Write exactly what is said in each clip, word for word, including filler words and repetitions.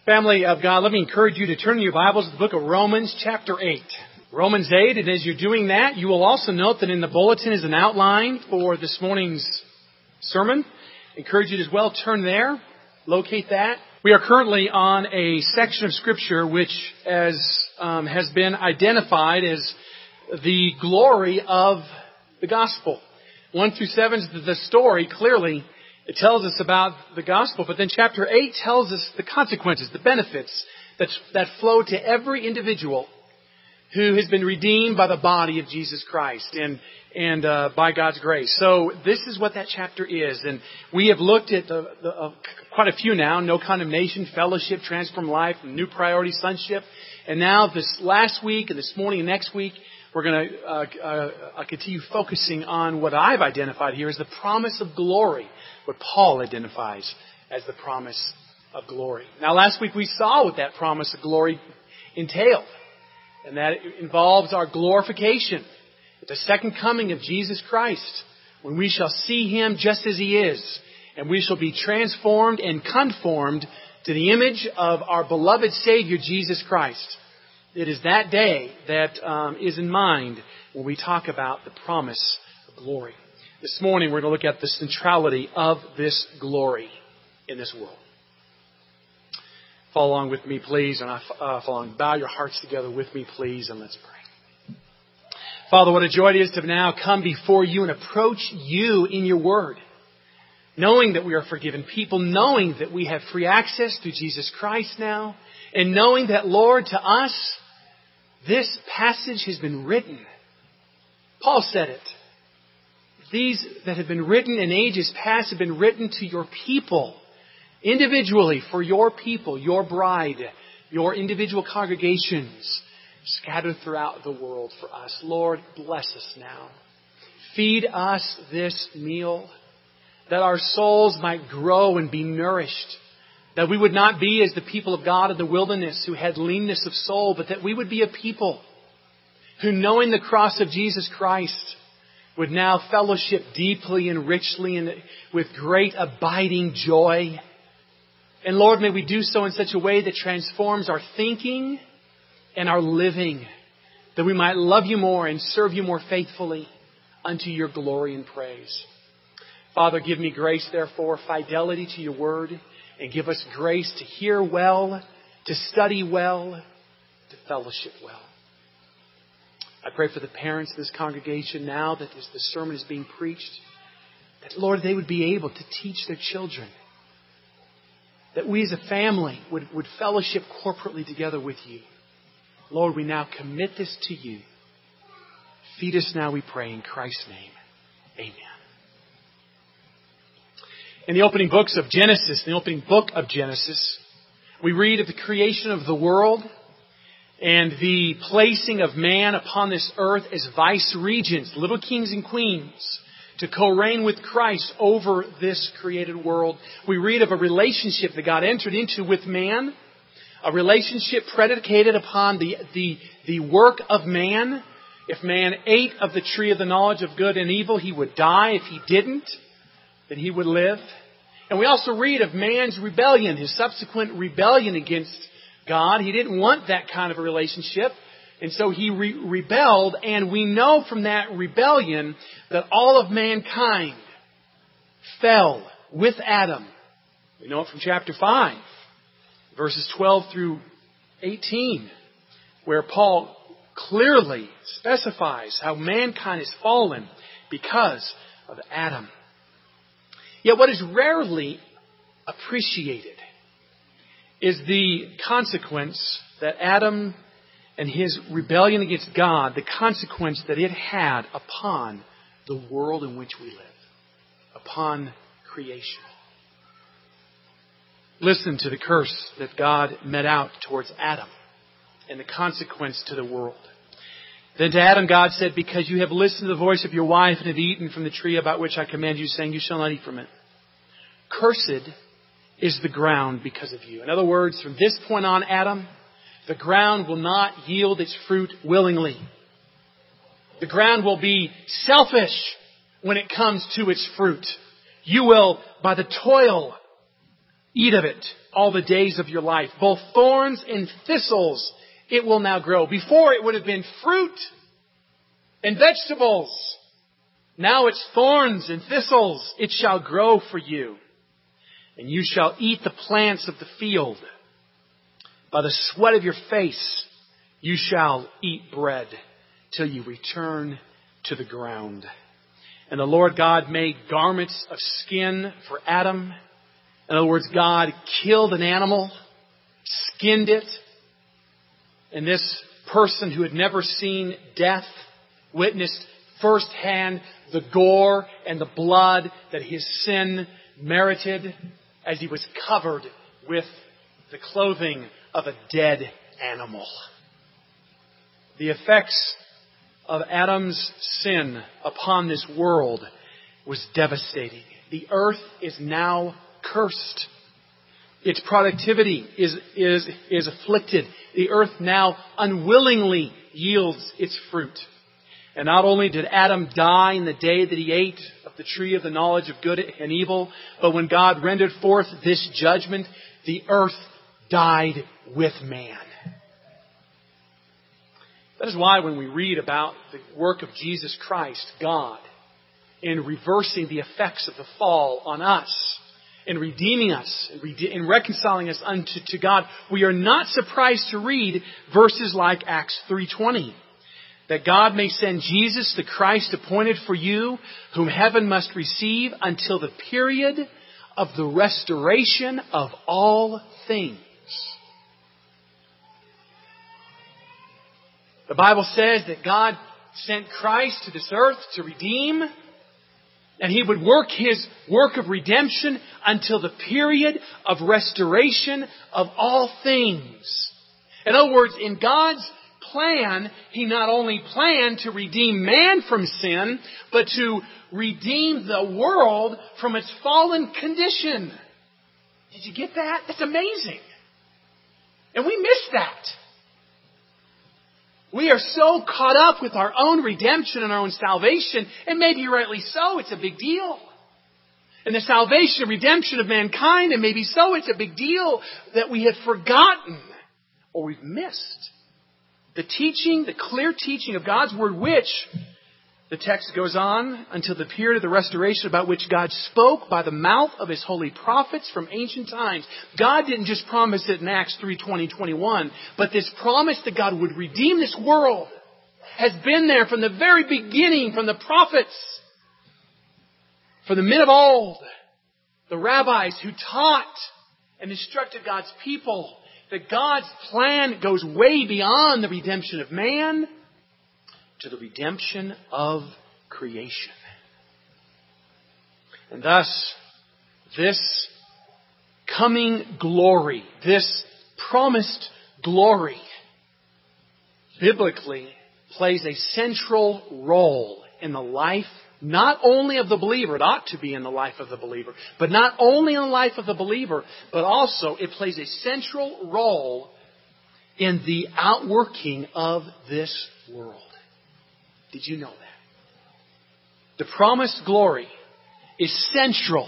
Family of God, let me encourage you to turn your Bibles to the book of Romans chapter eight. Romans eight, and as you're doing that, you will also note that in the bulletin is an outline for this morning's sermon. I encourage you to as well turn there, locate that. We are currently on a section of Scripture which as um, has been identified as the glory of the gospel. One through seven is the story, clearly. It tells us about the gospel, but then chapter eight tells us the consequences, the benefits that, that flow to every individual who has been redeemed by the body of Jesus Christ and, and uh, by God's grace. So this is what that chapter is. And we have looked at the, the, uh, quite a few now. No condemnation, fellowship, transformed life, new priority, sonship. And now this last week and this morning and next week, we're going to uh, uh, continue focusing on what I've identified here as the promise of glory. What Paul identifies as the promise of glory. Now last week we saw what that promise of glory entailed. And that involves our glorification at the second coming of Jesus Christ. When we shall see Him just as He is. And we shall be transformed and conformed to the image of our beloved Savior Jesus Christ. It is that day that um, is in mind when we talk about the promise of glory. This morning we're going to look at the centrality of this glory in this world. Follow along with me, please, and uh, follow along. Bow your hearts together with me, please, and let's pray. Father, what a joy it is to now come before you and approach you in your word, knowing that we are forgiven people, knowing that we have free access through Jesus Christ now, and knowing that, Lord, to us, this passage has been written. Paul said it. These that have been written in ages past have been written to your people, individually for your people, your bride, your individual congregations scattered throughout the world for us. Lord, bless us now. Feed us this meal that our souls might grow and be nourished. That we would not be as the people of God in the wilderness who had leanness of soul, but that we would be a people who, knowing the cross of Jesus Christ, would now fellowship deeply and richly and with great abiding joy. And Lord, may we do so in such a way that transforms our thinking and our living, that we might love you more and serve you more faithfully unto your glory and praise. Father, give me grace, therefore, fidelity to your word, and give us grace to hear well, to study well, to fellowship well. I pray for the parents of this congregation now that as the sermon is being preached, that, Lord, they would be able to teach their children. That we as a family would, would fellowship corporately together with you. Lord, we now commit this to you. Feed us now, we pray, in Christ's name. Amen. In the opening books of Genesis, in the opening book of Genesis, we read of the creation of the world and the placing of man upon this earth as vice regents, little kings and queens, to co-reign with Christ over this created world. We read of a relationship that God entered into with man, a relationship predicated upon the, the, the work of man. If man ate of the tree of the knowledge of good and evil, he would die. If he didn't, then he would live. And we also read of man's rebellion, his subsequent rebellion against God. He didn't want that kind of a relationship. And so he re- rebelled. And we know from that rebellion that all of mankind fell with Adam. We know it from chapter five, verses twelve through eighteen, where Paul clearly specifies how mankind has fallen because of Adam. Yet what is rarely appreciated is the consequence that Adam and his rebellion against God, the consequence that it had upon the world in which we live, upon creation. Listen to the curse that God met out towards Adam and the consequence to the world. Then to Adam God said, because you have listened to the voice of your wife and have eaten from the tree about which I command you, saying, you shall not eat from it. Cursed is the ground because of you. In other words, from this point on, Adam, the ground will not yield its fruit willingly. The ground will be selfish when it comes to its fruit. You will, by the toil Eat of it all the days of your life. Both thorns and thistles it will now grow. Before it would have been fruit and vegetables. Now it's thorns and thistles. It shall grow for you. And you shall eat the plants of the field. By the sweat of your face you shall eat bread till you return to the ground. And the Lord God made garments of skin for Adam. In other words, God killed an animal, skinned it, and this person who had never seen death witnessed firsthand the gore and the blood that his sin merited as he was covered with the clothing of a dead animal. The effects of Adam's sin upon this world was devastating. The earth is now cursed. Its productivity is, is, is afflicted. The earth now unwillingly yields its fruit. And not only did Adam die in the day that he ate of the tree of the knowledge of good and evil, but when God rendered forth this judgment, the earth died with man. That is why when we read about the work of Jesus Christ, God, in reversing the effects of the fall on us, in redeeming us, in, rede- in reconciling us unto to God, we are not surprised to read verses like Acts three twenty. That God may send Jesus, the Christ appointed for you, whom heaven must receive until the period of the restoration of all things. The Bible says that God sent Christ to this earth to redeem, and He would work His work of redemption until the period of restoration of all things. In other words, in God's plan, He not only planned to redeem man from sin, but to redeem the world from its fallen condition. Did you get that? That's amazing. And we miss that. We are so caught up with our own redemption and our own salvation, and maybe rightly so, it's a big deal. And the salvation and redemption of mankind, and maybe so, it's a big deal that we have forgotten or we've missed the teaching, the clear teaching of God's Word, which, the text goes on, until the period of the restoration about which God spoke by the mouth of His holy prophets from ancient times. God didn't just promise it in Acts three twenty, twenty-one, but this promise that God would redeem this world has been there from the very beginning, from the prophets, from the men of old, the rabbis who taught and instructed God's people. That God's plan goes way beyond the redemption of man to the redemption of creation. And thus, this coming glory, this promised glory, biblically plays a central role in the life not only of the believer, it ought to be in the life of the believer, but not only in the life of the believer, but also it plays a central role in the outworking of this world. Did you know that? The promised glory is central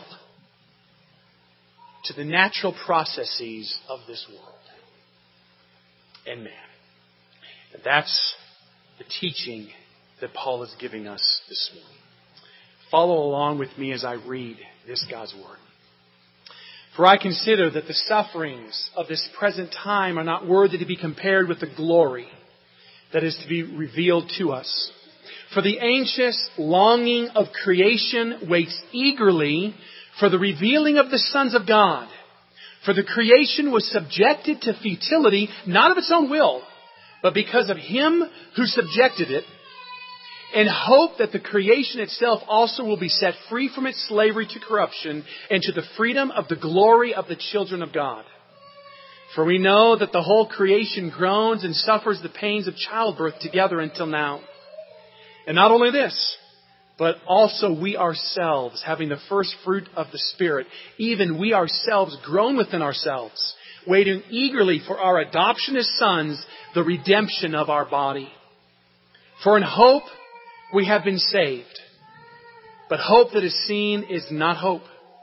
to the natural processes of this world and man. And that's the teaching that Paul is giving us this morning. Follow along with me as I read this God's Word. For I consider that the sufferings of this present time are not worthy to be compared with the glory that is to be revealed to us. For the anxious longing of creation waits eagerly for the revealing of the sons of God. For the creation was subjected to futility, not of its own will, but because of Him who subjected it, in hope that the creation itself also will be set free from its slavery to corruption and to the freedom of the glory of the children of God. For we know that the whole creation groans and suffers the pains of childbirth together until now. And not only this, but also we ourselves, having the first fruit of the Spirit, even we ourselves groan within ourselves, waiting eagerly for our adoption as sons, the redemption of our body. For in hope we have been saved. But hope that is seen is not hope.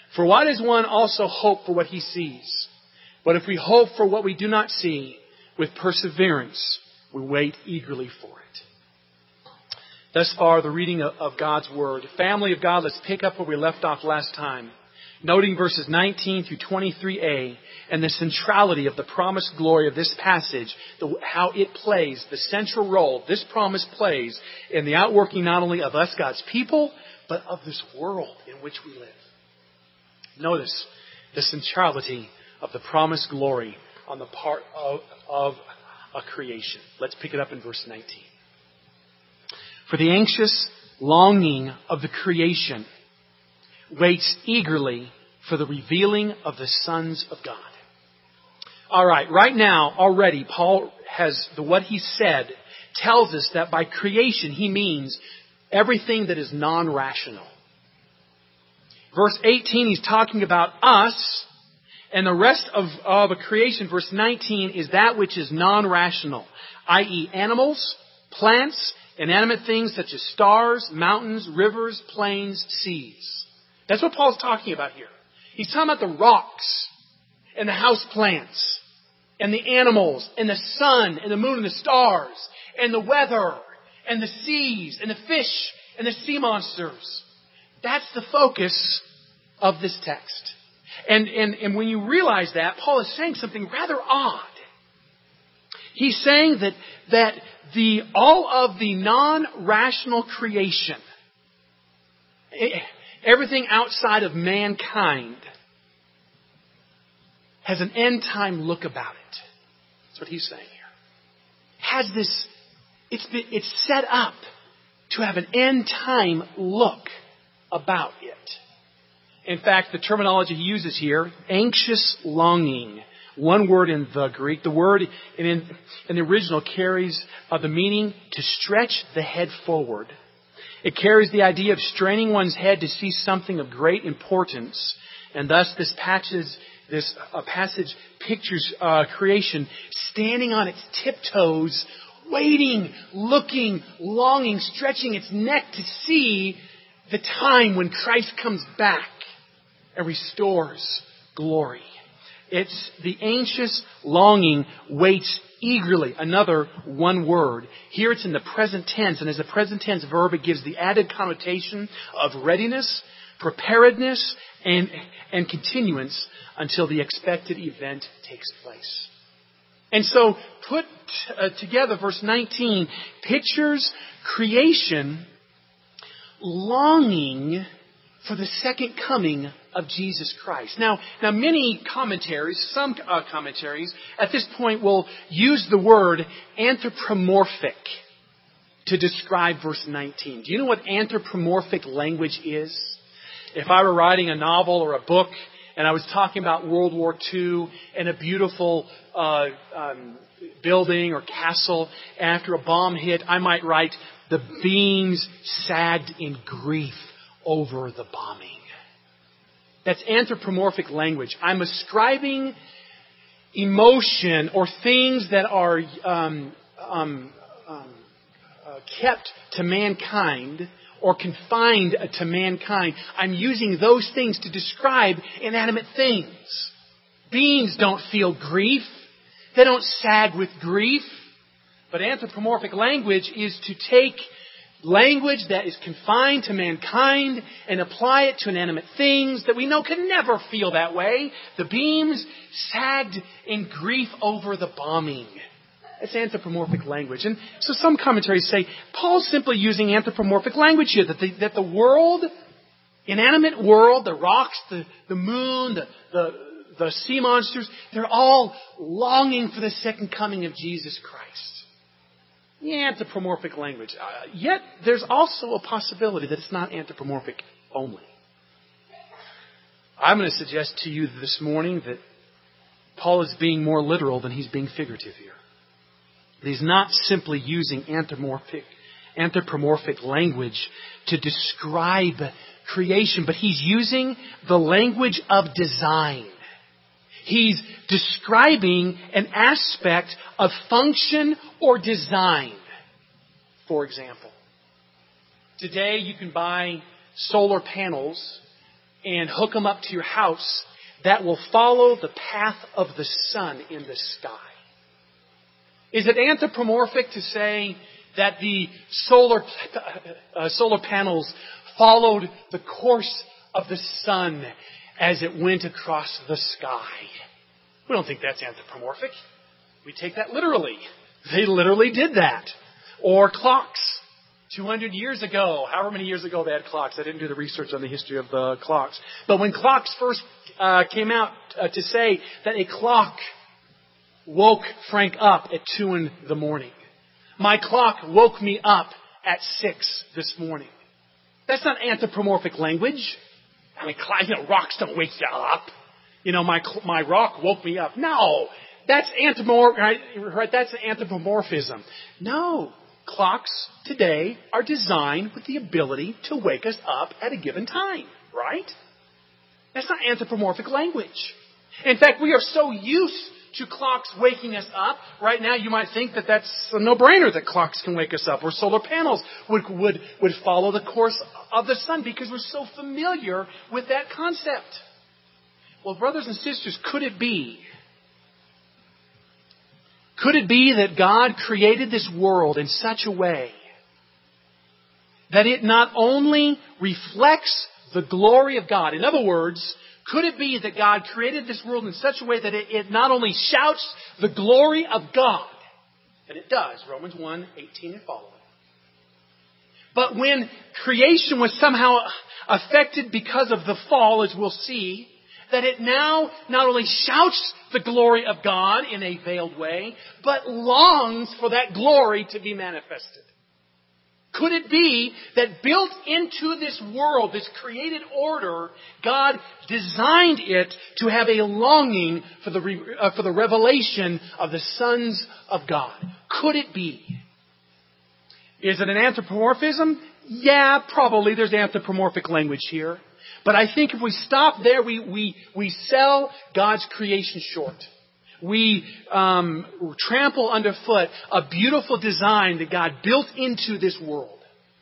For why does one also hope for what he sees? But if we hope for what we do not see, with perseverance, we wait eagerly for it. Thus far, the reading of God's Word. Family of God, let's pick up where we left off last time. Noting verses nineteen through twenty-three a and the centrality of the promised glory of this passage, the, how it plays, the central role this promise plays in the outworking not only of us, God's people, but of this world in which we live. Notice the centrality of the promised glory on the part of, of a creation. Let's pick it up in verse nineteen. For the anxious longing of the creation waits eagerly for the revealing of the sons of God. All right, right now, already, Paul has, the what he said tells us that by creation he means everything that is non-rational. Verse eighteen, he's talking about us, and the rest of, of a creation, verse nineteen, is that which is non-rational, that is animals, plants, inanimate things such as stars, mountains, rivers, plains, seas. That's what Paul's talking about here. He's talking about the rocks and the house plants and the animals and the sun and the moon and the stars and the weather and the seas and the fish and the sea monsters. That's the focus of this text. And, and, and when you realize that, Paul is saying something rather odd. He's saying that, that the, all of the non-rational creation, everything outside of mankind, has an end-time look about it. That's what he's saying here. Has this, it's been, it's set up to have an end-time look about it. In fact, the terminology he uses here, anxious longing, one word in the Greek. The word in, in the original carries uh, the meaning to stretch the head forward. It carries the idea of straining one's head to see something of great importance. And thus this passage, this uh, passage pictures uh, creation standing on its tiptoes, waiting, looking, longing, stretching its neck to see the time when Christ comes back and restores glory. It's the anxious longing waits eagerly. Another one word. Here it's in the present tense, and as a present tense verb, it gives the added connotation of readiness, preparedness, and, and continuance until the expected event takes place. And so, put uh, together, verse nineteen pictures creation longing for the second coming of Jesus Christ. Now, now many commentaries, some uh, commentaries, at this point will use the word anthropomorphic to describe verse nineteen. Do you know what anthropomorphic language is? If I were writing a novel or a book and I was talking about World War Two and a beautiful uh, um, building or castle, after a bomb hit, I might write, the beams sagged in grief over the bombing. That's anthropomorphic language. I'm ascribing emotion or things that are um, um, um, uh, kept to mankind or confined to mankind. I'm using those things to describe inanimate things. Beings don't feel grief. They don't sag with grief. But anthropomorphic language is to take language that is confined to mankind and apply it to inanimate things that we know can never feel that way. The beams sagged in grief over the bombing. It's anthropomorphic language. And so some commentaries say Paul's simply using anthropomorphic language here, that the, that the world, inanimate world, the rocks, the, the moon, the, the, the sea monsters, they're all longing for the second coming of Jesus Christ. The anthropomorphic language. Uh, yet, there's also a possibility that it's not anthropomorphic only. I'm going to suggest to you this morning that Paul is being more literal than he's being figurative here. He's not simply using anthropomorphic, anthropomorphic language to describe creation, but he's using the language of design. He's describing an aspect of function or design. For example, today you can buy solar panels and hook them up to your house that will follow the path of the sun in the sky. Is it anthropomorphic to say that the solar uh, solar panels followed the course of the sun as it went across the sky? We don't think that's anthropomorphic. We take that literally. They literally did that. Or clocks. two hundred years ago, however many years ago they had clocks. I didn't do the research on the history of the clocks. But when clocks first uh, came out uh, to say that a clock woke Frank up at two in the morning. My clock woke me up at six this morning. That's not anthropomorphic language. I mean, you know, rocks don't wake you up. You know, my my rock woke me up. No, that's anthropomorph. Right, right? That's anthropomorphism. No, clocks today are designed with the ability to wake us up at a given time. Right? That's not anthropomorphic language. In fact, we are so used to clocks waking us up. Right now, you might think that that's a no-brainer that clocks can wake us up, or solar panels would would would follow the course of the sun because we're so familiar with that concept. Well, brothers and sisters, could it be? Could it be that God created this world in such a way that it not only reflects the glory of God? In other words, could it be that God created this world in such a way that it, it not only shouts the glory of God, and it does, Romans one, eighteen and following, but when creation was somehow affected because of the fall, as we'll see, that it now not only shouts the glory of God in a veiled way, but longs for that glory to be manifested? Could it be that built into this world, this created order, God designed it to have a longing for the re, uh, for the revelation of the sons of God? Could it be? Is it an anthropomorphism? Yeah, probably. There's anthropomorphic language here. But I think if we stop there, we we we sell God's creation short. We um, trample underfoot a beautiful design that God built into this world.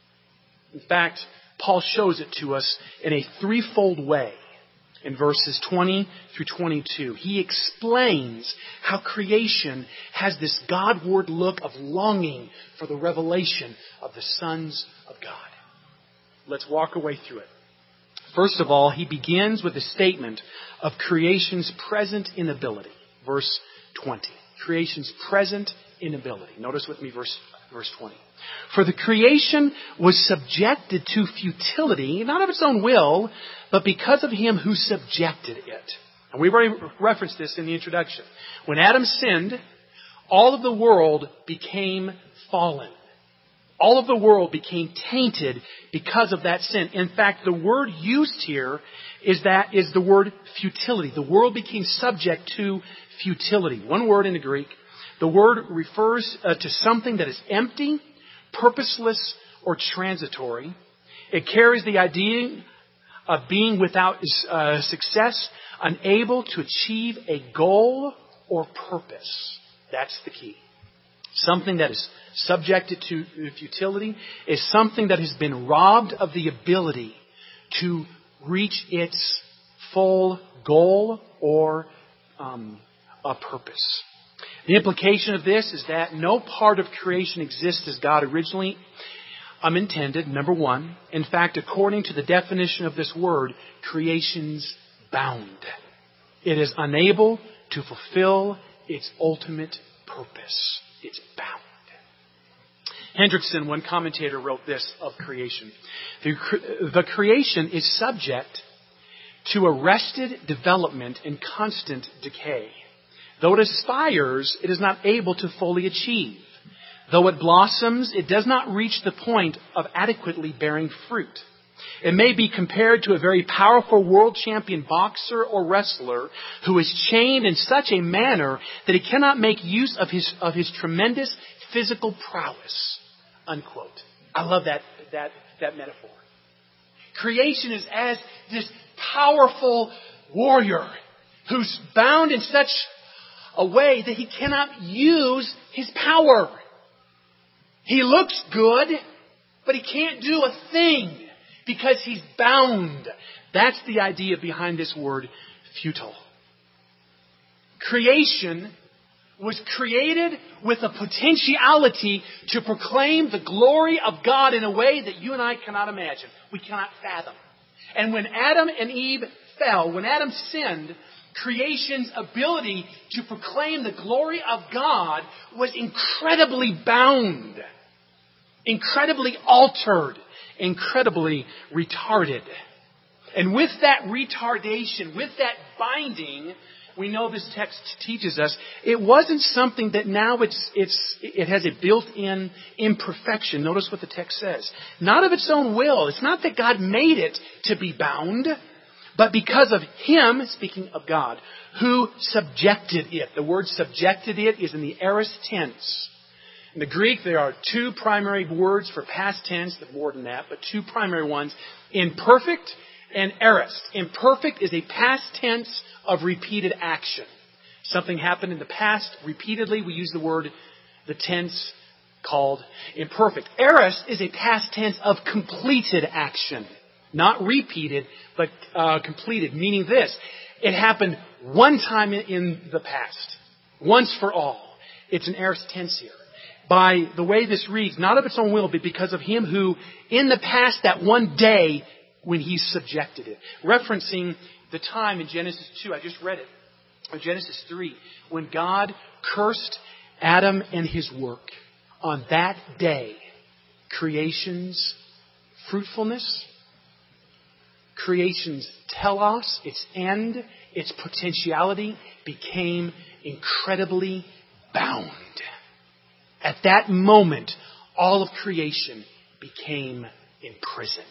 In fact, Paul shows it to us in a threefold way in verses twenty through twenty-two. He explains how creation has this Godward look of longing for the revelation of the sons of God. Let's walk away through it. First of all, he begins with a statement of creation's present inability. Verse twenty. Creation's present inability. Notice with me verse, verse twenty. For the creation was subjected to futility, not of its own will, but because of him who subjected it. And we've already referenced this in the introduction. When Adam sinned, all of the world became fallen. All of the world became tainted because of that sin. In fact, the word used here is that is the word futility. The world became subject to futility. One word in the Greek. The word refers uh, to something that is empty, purposeless, or transitory. It carries the idea of being without uh, success, unable to achieve a goal or purpose. That's the key. Something that is subjected to futility is something that has been robbed of the ability to reach its full goal or um, a purpose. The implication of this is that no part of creation exists as God originally um, intended, number one. In fact, according to the definition of this word, creation's bound. It is unable to fulfill its ultimate purpose. It's bound. Hendrickson, one commentator, wrote this of creation. The, the creation is subject to arrested development and constant decay. Though it aspires, it is not able to fully achieve. Though it blossoms, it does not reach the point of adequately bearing fruit. It may be compared to a very powerful world champion boxer or wrestler who is chained in such a manner that he cannot make use of his of his tremendous physical prowess. Unquote. I love that that that metaphor. Creation is as this powerful warrior who's bound in such a way that he cannot use his power. He looks good, but he can't do a thing. because he's bound. That's the idea behind this word, futile. Creation was created with a potentiality to proclaim the glory of God in a way that you and I cannot imagine. We cannot fathom. And when Adam and Eve fell, when Adam sinned, creation's ability to proclaim the glory of God was incredibly bound, incredibly altered, incredibly retarded. And with that retardation, with that binding, we know this text teaches us, it wasn't something that now it's, it's, it has a built-in imperfection. Notice what the text says. Not of its own will. It's not that God made it to be bound, but because of Him, speaking of God, who subjected it. The word subjected it is in the aorist tense. In the Greek, there are two primary words for past tense, there's more than that, but two primary ones, imperfect and aorist. Imperfect is a past tense of repeated action. Something happened in the past repeatedly. We use the word, the tense called imperfect. Aorist is a past tense of completed action. Not repeated, but uh, completed. Meaning this, it happened one time in, in the past. Once for all. It's an aorist tense here. By the way this reads, not of its own will, but because of Him who, in the past, that one day, when He subjected it. Referencing the time in Genesis two, I just read it, or Genesis three, when God cursed Adam and his work. On that day, creation's fruitfulness, creation's telos, its end, its potentiality, became incredibly bound. At that moment, all of creation became imprisoned.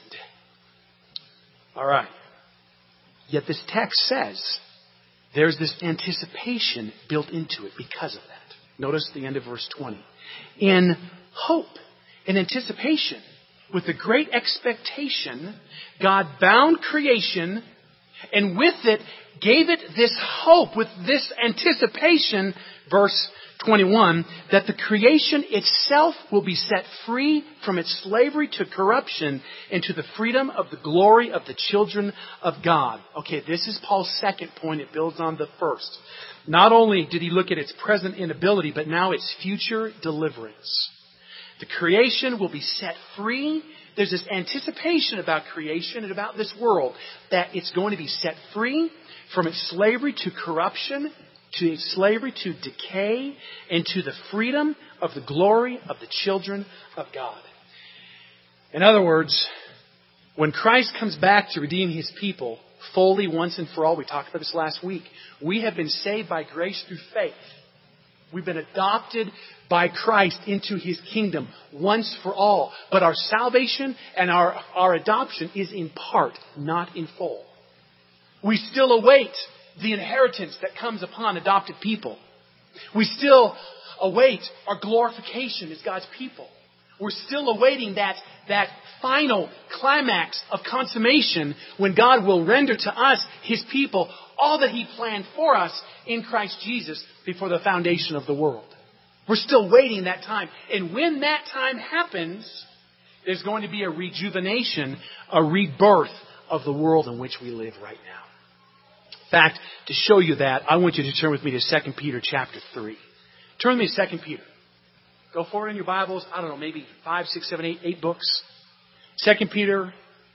All right. Yet this text says there's this anticipation built into it because of that. Notice the end of verse twenty. In hope, in anticipation, with a great expectation, God bound creation and with it gave it this hope, with this anticipation, verse twenty-one, that the creation itself will be set free from its slavery to corruption into the freedom of the glory of the children of God. Okay, this is Paul's second point. It builds on the first. Not only did he look at its present inability, but now its future deliverance. The creation will be set free. There's this anticipation about creation and about this world that it's going to be set free from its slavery to corruption, to its slavery to decay, and to the freedom of the glory of the children of God. In other words, when Christ comes back to redeem His people fully once and for all, we talked about this last week, we have been saved by grace through faith. We've been adopted by Christ into His kingdom once for all. But our salvation and our, our adoption is in part, not in full. We still await the inheritance that comes upon adopted people. We still await our glorification as God's people. We're still awaiting that, that final climax of consummation when God will render to us, His people, all that He planned for us in Christ Jesus before the foundation of the world. We're still waiting that time. And when that time happens, there's going to be a rejuvenation, a rebirth of the world in which we live right now. In fact, to show you that, I want you to turn with me to Second Peter chapter three. Turn with me to Second Peter. Go forward in your Bibles. I don't know, maybe five, six, seven, eight, eight books. Second Peter,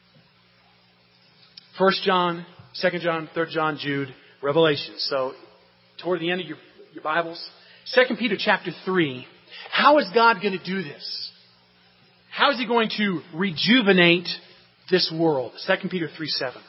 First John, Second John, Third John, Jude, Revelation. So, toward the end of your, your Bibles, Second Peter chapter three. How is God going to do this? How is He going to rejuvenate this world? Second Peter three seven.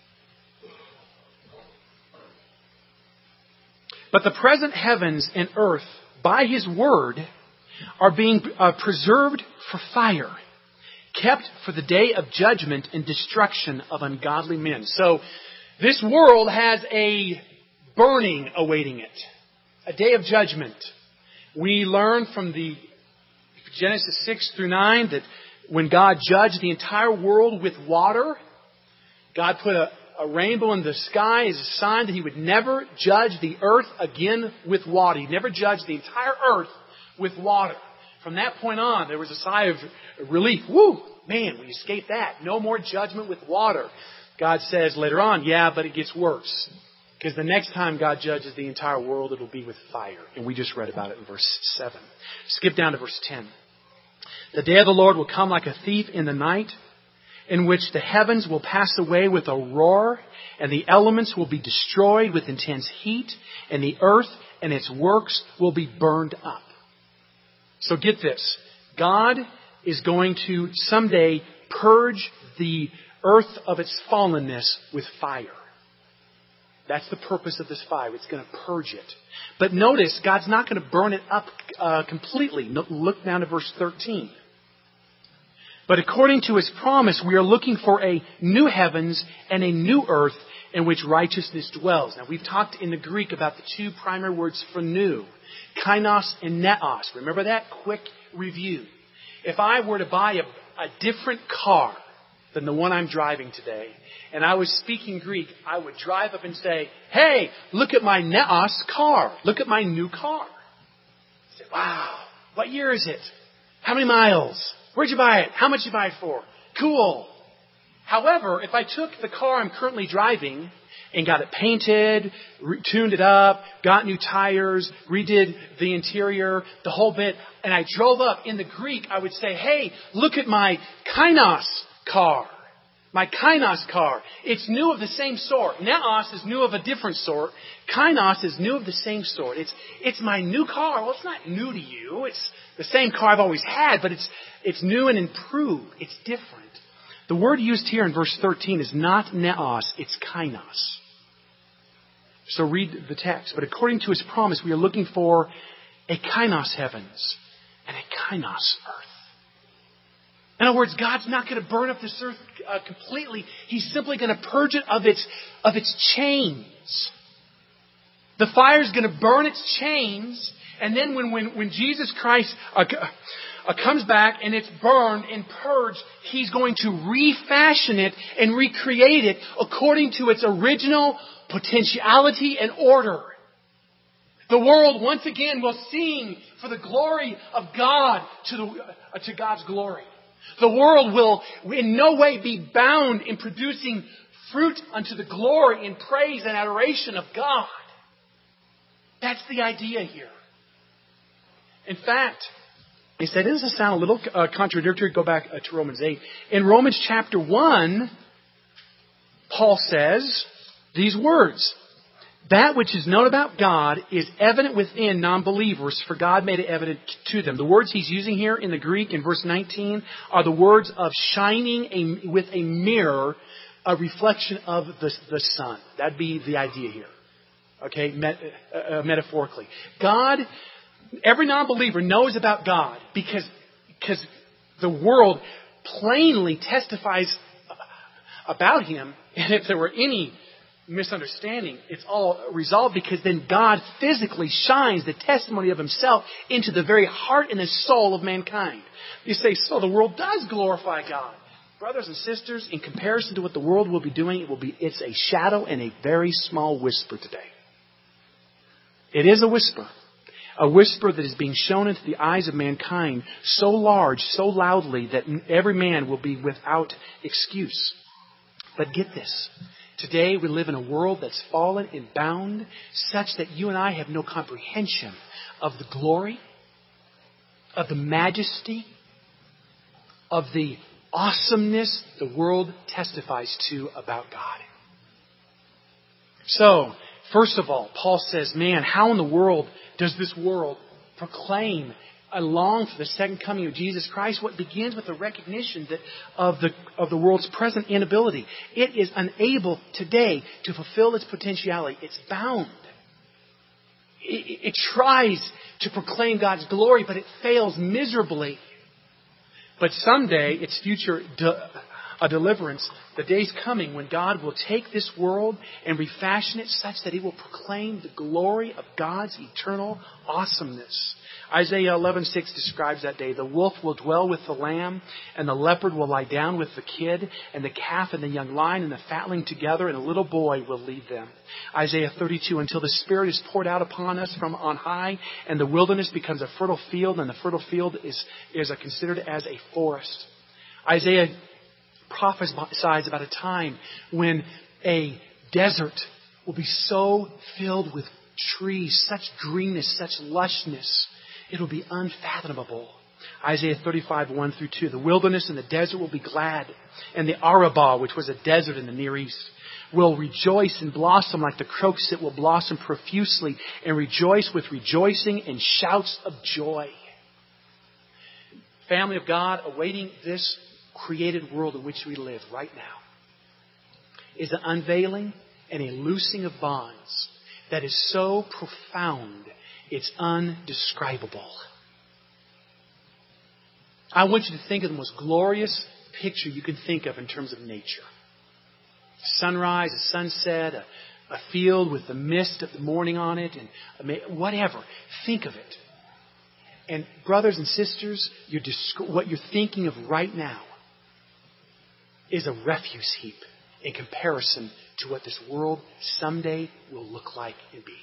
But the present heavens and earth, by His word, are being uh, preserved for fire, kept for the day of judgment and destruction of ungodly men. So, this world has a burning awaiting it, a day of judgment. We learn from the Genesis six through nine that when God judged the entire world with water, God put a A rainbow in the sky is a sign that He would never judge the earth again with water. He'd never judge the entire earth with water. From that point on, there was a sigh of relief. Woo! Man, we escaped that. No more judgment with water. God says later on, yeah, but it gets worse. Because the next time God judges the entire world, it'll be with fire. And we just read about it in verse seven. Skip down to verse ten. The day of the Lord will come like a thief in the night, in which the heavens will pass away with a roar, and the elements will be destroyed with intense heat, and the earth and its works will be burned up. So get this. God is going to someday purge the earth of its fallenness with fire. That's the purpose of this fire. It's going to purge it. But notice, God's not going to burn it up uh, completely. Look down to verse thirteen. But according to His promise, we are looking for a new heavens and a new earth in which righteousness dwells. Now, we've talked in the Greek about the two primary words for new, kainos and neos. Remember that? Quick review. If I were to buy a, a different car than the one I'm driving today, and I was speaking Greek, I would drive up and say, hey, look at my neos car. Look at my new car. I say, wow, what year is it? How many miles? Where'd you buy it? How much did you buy it for? Cool. However, if I took the car I'm currently driving and got it painted, re- tuned it up, got new tires, redid the interior, the whole bit, and I drove up, in the Greek, I would say, hey, look at my kainos car. My kainos car. It's new of the same sort. Neos is new of a different sort. Kainos is new of the same sort. It's it's my new car. Well, it's not new to you. It's the same car I've always had, but it's it's new and improved. It's different. The word used here in verse thirteen is not neos, it's kainos. So read the text. But according to His promise, we are looking for a kainos heavens and a kainos earth. In other words, God's not going to burn up this earth uh, completely. He's simply going to purge it of its, of its chains. The fire is going to burn its chains. And then when, when, when Jesus Christ uh, uh, comes back and it's burned and purged, He's going to refashion it and recreate it according to its original potentiality and order. The world once again will sing for the glory of God to, the, uh, to God's glory. The world will in no way be bound in producing fruit unto the glory and praise and adoration of God. That's the idea here. In fact, he said, does this sound a little uh, contradictory? Go back uh, to Romans eight. In Romans chapter one, Paul says these words. That which is known about God is evident within non-believers, for God made it evident to them. The words he's using here in the Greek in verse nineteen are the words of shining a, with a mirror, a reflection of the, the sun. That'd be the idea here. Okay, Met, uh, metaphorically. God, every non-believer knows about God because, because the world plainly testifies about Him. And if there were any misunderstanding, it's all resolved because then God physically shines the testimony of Himself into the very heart and the soul of mankind. You say, so the world does glorify God. Brothers and sisters, in comparison to what the world will be doing, it will be, it's a shadow and a very small whisper today. It is a whisper. A whisper that is being shown into the eyes of mankind so large, so loudly that every man will be without excuse. But get this. Today we live in a world that's fallen and bound such that you and I have no comprehension of the glory, of the majesty, of the awesomeness the world testifies to about God. So, first of all, Paul says, man, how in the world does this world proclaim and long for the second coming of Jesus Christ? What begins with the recognition that of the of the world's present inability. It is unable today to fulfill its potentiality. It's bound. It, it tries to proclaim God's glory, but it fails miserably. But someday its future de- a deliverance. The day's coming when God will take this world and refashion it such that He will proclaim the glory of God's eternal awesomeness. Isaiah eleven six describes that day. The wolf will dwell with the lamb, and the leopard will lie down with the kid, and the calf and the young lion and the fatling together, and a little boy will lead them. Isaiah thirty-two, until the Spirit is poured out upon us from on high, and the wilderness becomes a fertile field, and the fertile field is, is considered as a forest. Isaiah prophesies about a time when a desert will be so filled with trees, such greenness, such lushness, it will be unfathomable. Isaiah thirty-five, one through two. The wilderness and the desert will be glad, and the Arabah, which was a desert in the Near East, will rejoice and blossom like the crocus. It will blossom profusely and rejoice with rejoicing and shouts of joy. Family of God, awaiting this created world in which we live right now is an unveiling and a loosing of bonds that is so profound, it's undescribable. I want you to think of the most glorious picture you can think of in terms of nature. A sunrise, a sunset, a, a field with the mist of the morning on it, and whatever. Think of it. And brothers and sisters, you're disc- what you're thinking of right now is a refuse heap in comparison to what this world someday will look like and be.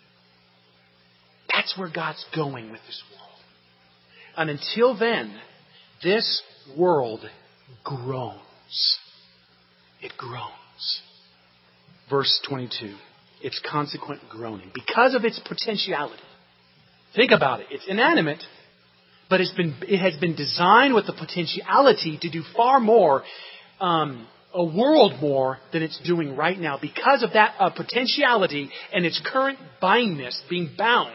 That's where God's going with this world. And until then, this world groans. It groans. Verse twenty-two. Its consequent groaning. Because of its potentiality. Think about it. It's inanimate, but it's been, it has been designed with the potentiality to do far more, um, a world more than it's doing right now. Because of that uh, potentiality and its current bindness, being bound,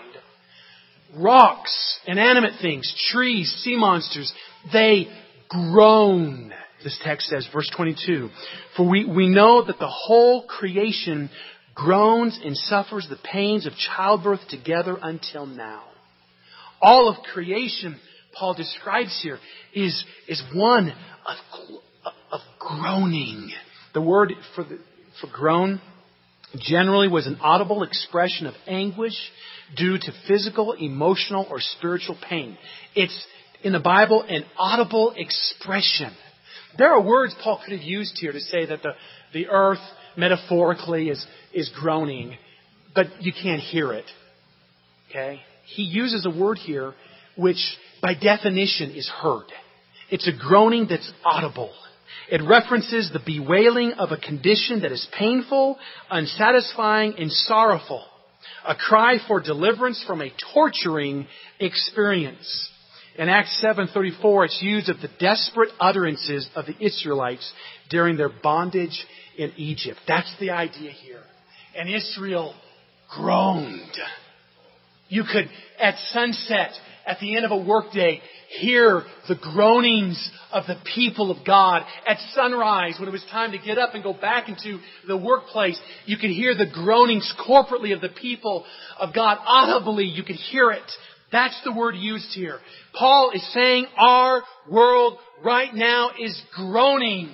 rocks, inanimate things, trees, sea monsters, they groan. This text says, verse twenty-two, for we, we know that the whole creation groans and suffers the pains of childbirth together until now. All of creation, Paul describes here, is, is one of, of groaning. The word for, the, for groan generally was an audible expression of anguish due to physical, emotional, or spiritual pain. It's, in the Bible, an audible expression. There are words Paul could have used here to say that the, the earth, metaphorically, is, is groaning, but you can't hear it. Okay? He uses a word here which, by definition, is heard. It's a groaning that's audible. It references the bewailing of a condition that is painful, unsatisfying, and sorrowful. A cry for deliverance from a torturing experience. In Acts seven thirty-four, it's used of the desperate utterances of the Israelites during their bondage in Egypt. That's the idea here. And Israel groaned. You could, at sunset, at the end of a workday, hear the groanings of the people of God. At sunrise, when it was time to get up and go back into the workplace, you could hear the groanings corporately of the people of God. Audibly, you could hear it. That's the word used here. Paul is saying our world right now is groaning.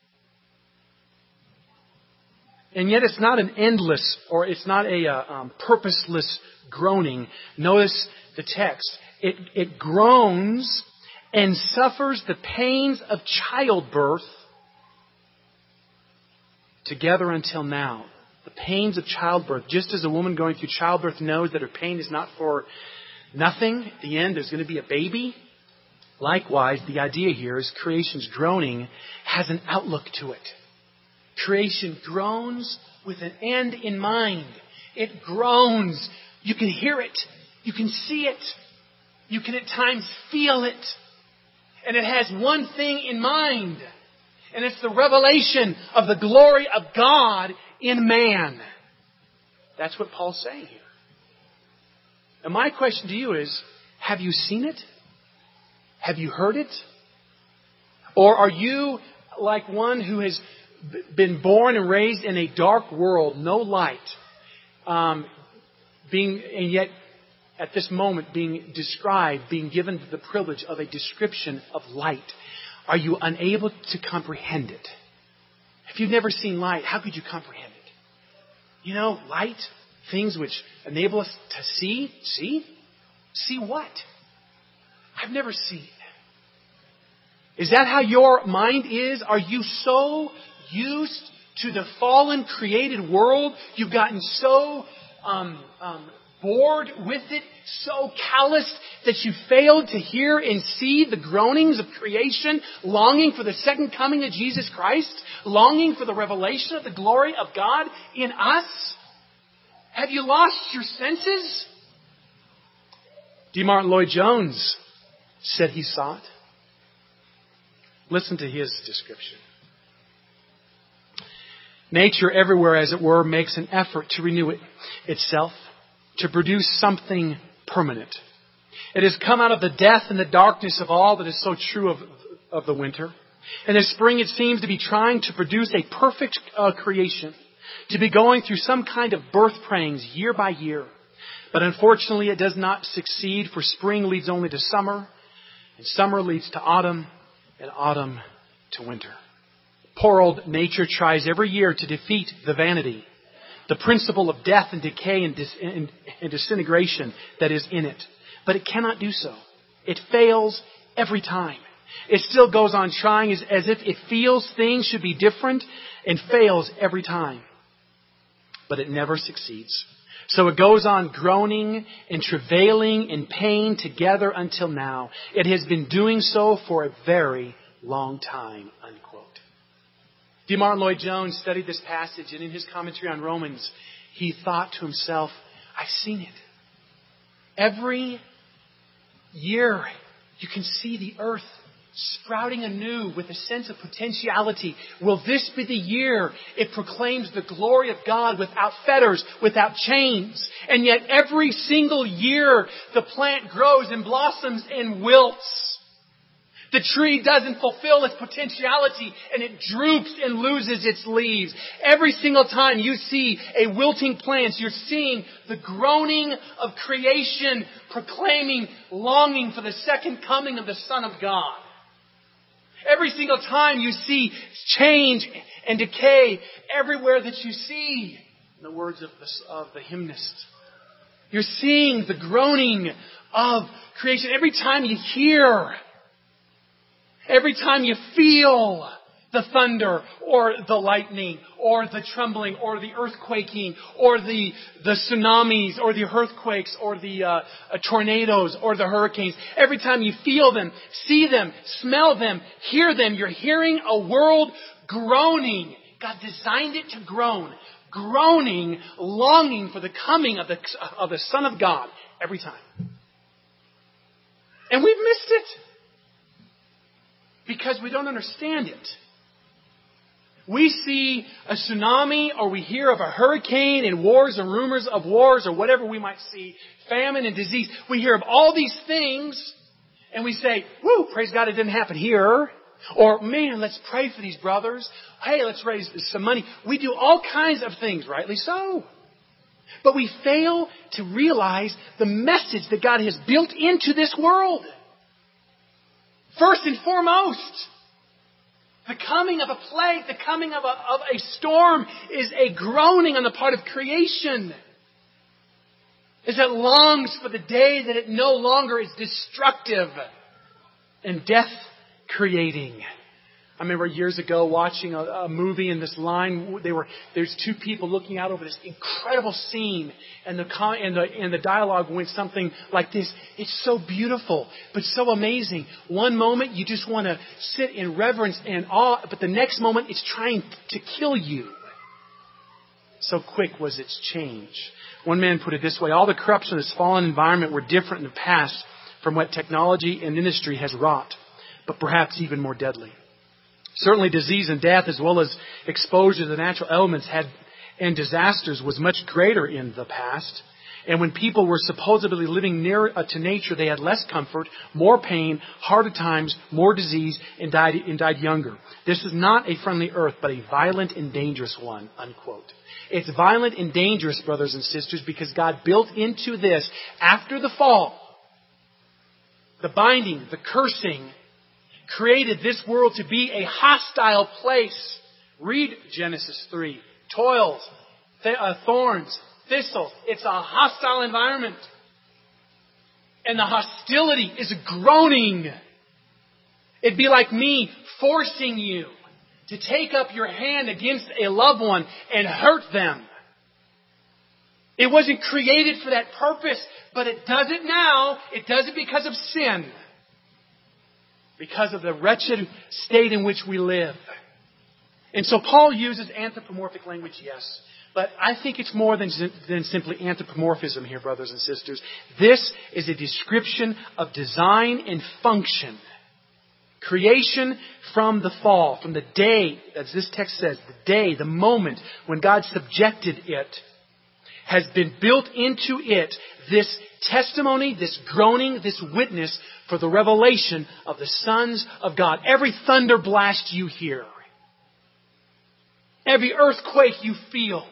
And yet it's not an endless or it's not a uh, um, purposeless groaning. Notice the text. It, it groans and suffers the pains of childbirth together until now. The pains of childbirth. Just as a woman going through childbirth knows that her pain is not for nothing. At the end, there's going to be a baby. Likewise, the idea here is creation's groaning has an outlook to it. Creation groans with an end in mind. It groans. You can hear it. You can see it. You can at times feel it. And it has one thing in mind. And it's the revelation of the glory of God in man. That's what Paul's saying here. And my question to you is, have you seen it? Have you heard it? Or are you like one who has been born and raised in a dark world, no light, um, being and yet at this moment being described, being given the privilege of a description of light? are you unable to comprehend it? If you've never seen light, how could you comprehend it? You know, light, things which enable us to see. See? See what? I've never seen. Is that how your mind is? Are you so used to the fallen created world? You've gotten so um, um, bored with it, so calloused that you failed to hear and see the groanings of creation, longing for the second coming of Jesus Christ, longing for the revelation of the glory of God in us? Have you lost your senses? D. Martin Lloyd-Jones said he saw it. Listen to his description. Nature everywhere, as it were, makes an effort to renew it, itself, to produce something permanent. It has come out of the death and the darkness of all that is so true of, of the winter. And in spring it seems to be trying to produce a perfect uh, creation, to be going through some kind of birth pangs year by year. But unfortunately it does not succeed, for spring leads only to summer, and summer leads to autumn, and autumn to winter. Poor old nature tries every year to defeat the vanity, the principle of death and decay and, dis- and, and disintegration that is in it. But it cannot do so. It fails every time. It still goes on trying as, as if it feels things should be different, and fails every time. But it never succeeds. So it goes on groaning and travailing in pain together until now. It has been doing so for a very long time, unquote. D. Martin Lloyd-Jones studied this passage, and in his commentary on Romans, he thought to himself, I've seen it. Every year you can see the earth sprouting anew with a sense of potentiality. Will this be the year it proclaims the glory of God without fetters, without chains? And yet every single year the plant grows and blossoms and wilts. The tree doesn't fulfill its potentiality and it droops and loses its leaves. Every single time you see a wilting plant, you're seeing the groaning of creation proclaiming, longing for the second coming of the Son of God. Every single time you see change and decay everywhere that you see, in the words of the, of the hymnist, you're seeing the groaning of creation. Every time you hear, every time you feel the thunder or the lightning or the trembling or the earthquaking or the, the tsunamis or the earthquakes or the uh, uh, tornadoes or the hurricanes. Every time you feel them, see them, smell them, hear them, you're hearing a world groaning. God designed it to groan. Groaning, longing for the coming of the, of the Son of God every time. And we've missed it because we don't understand it. We see a tsunami or we hear of a hurricane and wars and rumors of wars or whatever we might see, famine and disease. We hear of all these things and we say, woo, praise God it didn't happen here. Or, man, let's pray for these brothers. Hey, let's raise some money. We do all kinds of things, rightly so. But we fail to realize the message that God has built into this world. First and foremost, the coming of a plague, the coming of a, of a storm is a groaning on the part of creation. As it longs for the day that it no longer is destructive and death creating. I remember years ago watching a, a movie in this line. They were there's two people looking out over this incredible scene, and the and the and the dialogue went something like this: "It's so beautiful, but so amazing. One moment you just want to sit in reverence and awe, but the next moment it's trying to kill you. So quick was its change." One man put it this way: "All the corruption of this fallen environment were different in the past from what technology and industry has wrought, but perhaps even more deadly. Certainly disease and death, as well as exposure to the natural elements had and disasters, was much greater in the past. And when people were supposedly living near uh, to nature, they had less comfort, more pain, harder times, more disease, and died, and died younger. This is not a friendly earth, but a violent and dangerous one," unquote. It's violent and dangerous, brothers and sisters, because God built into this, after the fall, the binding, the cursing, created this world to be a hostile place. Read Genesis three. Toils, th- uh, thorns, thistles. It's a hostile environment. And the hostility is groaning. It'd be like me forcing you to take up your hand against a loved one and hurt them. It wasn't created for that purpose, but it does it now. It does it because of sin. Because of the wretched state in which we live. And so Paul uses anthropomorphic language, yes. But I think it's more than, than simply anthropomorphism here, brothers and sisters. This is a description of design and function. Creation from the fall, from the day, as this text says, the day, the moment when God subjected it, has been built into it this testimony, this groaning, this witness for the revelation of the sons of God. Every thunder blast you hear, every earthquake you feel,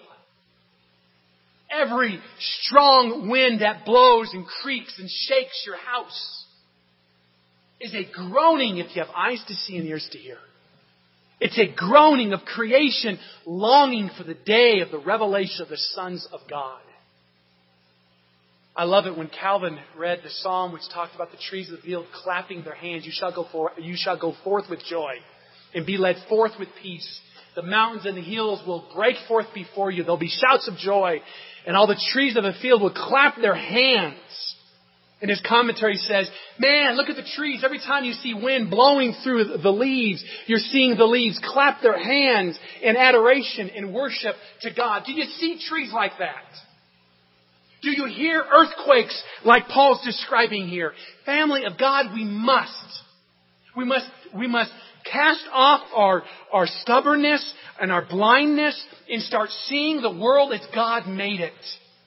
every strong wind that blows and creaks and shakes your house is a groaning if you have eyes to see and ears to hear. It's a groaning of creation longing for the day of the revelation of the sons of God. I love it when Calvin read the psalm which talked about the trees of the field clapping their hands. You shall go for, you shall go forth with joy and be led forth with peace. The mountains and the hills will break forth before you. There'll be shouts of joy. And all the trees of the field will clap their hands. And his commentary says, man, look at the trees. Every time you see wind blowing through the leaves, you're seeing the leaves clap their hands in adoration and worship to God. Do you see trees like that? Do you hear earthquakes like Paul's describing here? Family of God, we must. We must, we must cast off our, our stubbornness and our blindness and start seeing the world as God made it.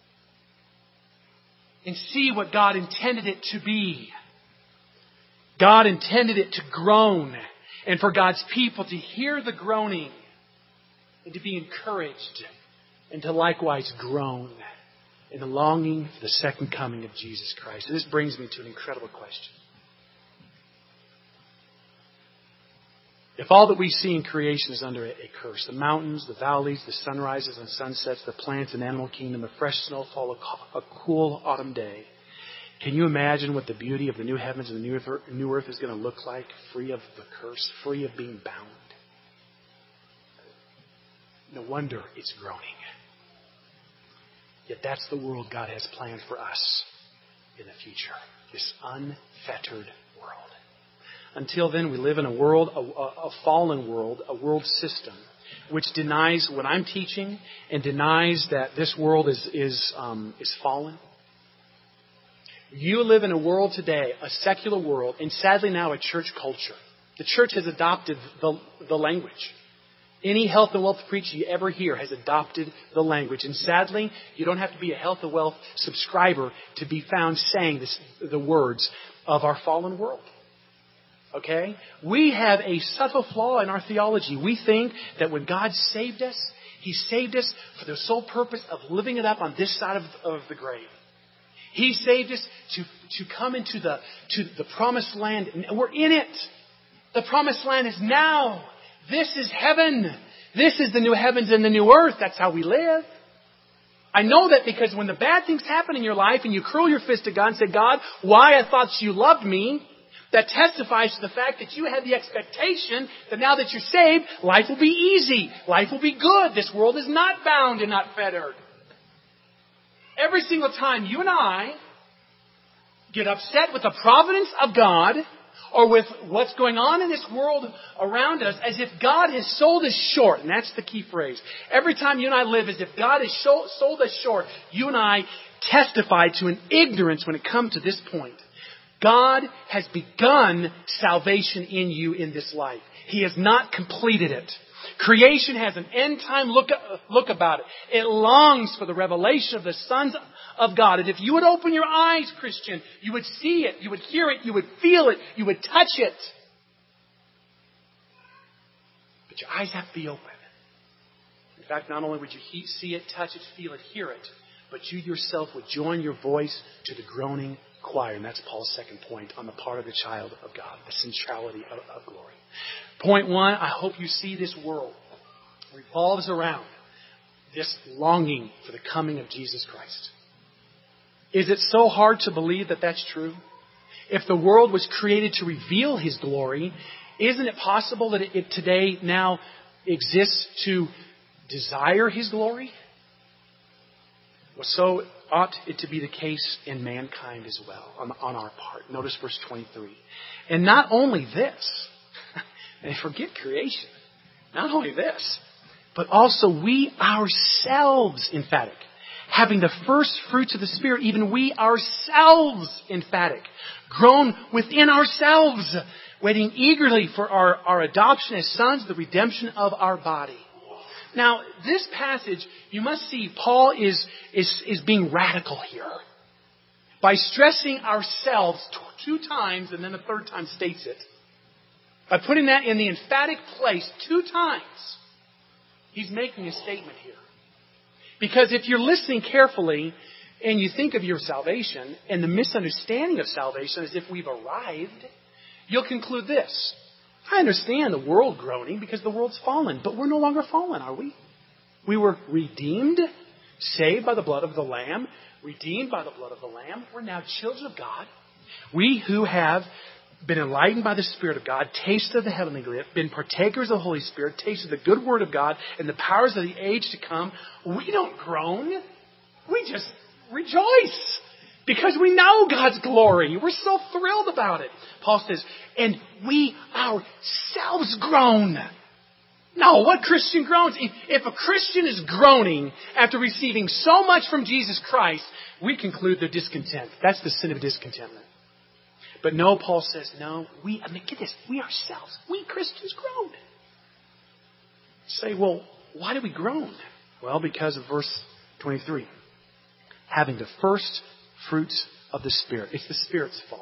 And see what God intended it to be. God intended it to groan. And for God's people to hear the groaning. And to be encouraged. And to likewise groan. In the longing for the second coming of Jesus Christ. And this brings me to an incredible question. If all that we see in creation is under a curse, the mountains, the valleys, the sunrises and sunsets, the plants and animal kingdom, the fresh snowfall, a cool autumn day, can you imagine what the beauty of the new heavens and the new earth is going to look like, free of the curse, free of being bound? No wonder it's groaning. Yet that's the world God has planned for us in the future. This unfettered world. Until then, we live in a world, a, a fallen world, a world system, which denies what I'm teaching and denies that this world is is um, is fallen. You live in a world today, a secular world, and sadly now a church culture. The church has adopted the, the language. Any health and wealth preacher you ever hear has adopted the language. And sadly, you don't have to be a health and wealth subscriber to be found saying this, the words of our fallen world. Okay? We have a subtle flaw in our theology. We think that when God saved us, He saved us for the sole purpose of living it up on this side of, of the grave. He saved us to, to come into the, to the promised land. And we're in it. The promised land is now. This is heaven. This is the new heavens and the new earth. That's how we live. I know that because when the bad things happen in your life and you curl your fist at God and say, God, why? I thought you loved me. That testifies to the fact that you had the expectation that now that you're saved, life will be easy. Life will be good. This world is not bound and not fettered. Every single time you and I get upset with the providence of God or with what's going on in this world around us as if God has sold us short. And that's the key phrase. Every time you and I live as if God has sold us short, you and I testify to an ignorance when it comes to this point. God has begun salvation in you in this life. He has not completed it. Creation has an end time look, look about it. It longs for the revelation of the sons of God. And if you would open your eyes, Christian, you would see it, you would hear it, you would feel it, you would touch it. But your eyes have to be open. In fact, not only would you see it, touch it, feel it, hear it, but you yourself would join your voice to the groaning require. And that's Paul's second point on the part of the child of God, the centrality of, of glory. Point one, I hope you see this world revolves around this longing for the coming of Jesus Christ. Is it so hard to believe that that's true? If the world was created to reveal His glory, isn't it possible that it today now exists to desire His glory? Well, so ought it to be the case in mankind as well, on, on our part. Notice verse twenty-three. And not only this, and forget creation, not only this, but also we ourselves, emphatic, having the first fruits of the Spirit, even we ourselves, emphatic, grown within ourselves, waiting eagerly for our, our adoption as sons, the redemption of our body. Now, this passage, you must see, Paul is, is, is being radical here. By stressing ourselves two times, and then the third time states it. By putting that in the emphatic place two times, he's making a statement here. Because if you're listening carefully, and you think of your salvation, and the misunderstanding of salvation as if we've arrived, you'll conclude this. I understand the world groaning because the world's fallen, but we're no longer fallen, are we? We were redeemed, saved by the blood of the Lamb, redeemed by the blood of the Lamb. We're now children of God. We who have been enlightened by the Spirit of God, tasted of the heavenly gift, been partakers of the Holy Spirit, tasted the good word of God and the powers of the age to come, we don't groan. We just rejoice. Because we know God's glory. We're so thrilled about it. Paul says, and we ourselves groan. No, what Christian groans? If, if a Christian is groaning after receiving so much from Jesus Christ, we conclude they're discontent. That's the sin of discontentment. But no, Paul says, no, we, I mean, get this, we ourselves, we Christians groan. Say, well, why do we groan? Well, because of verse twenty-three. Having the first fruits of the Spirit. It's the Spirit's fault.